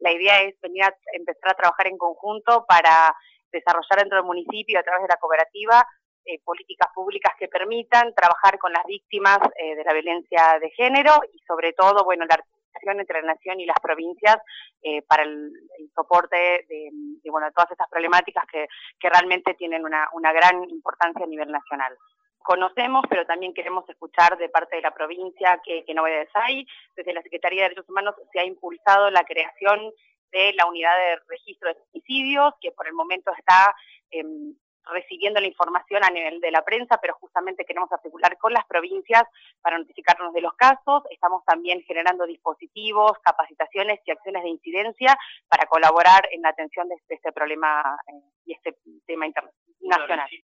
La idea es venir a empezar a trabajar en conjunto para desarrollar dentro del municipio, a través de la cooperativa, políticas públicas que permitan trabajar con las víctimas de la violencia de género y sobre todo, bueno, la articulación entre la nación y las provincias para el soporte de bueno, todas estas problemáticas que realmente tienen una gran importancia a nivel nacional. Conocemos, pero también queremos escuchar de parte de la provincia qué novedades hay. Desde la Secretaría de Derechos Humanos se ha impulsado la creación de la unidad de registro de femicidios, que por el momento está recibiendo la información a nivel de la prensa, pero justamente queremos articular con las provincias para notificarnos de los casos. Estamos también generando dispositivos, capacitaciones y acciones de incidencia para colaborar en la atención de este problema y este tema internacional.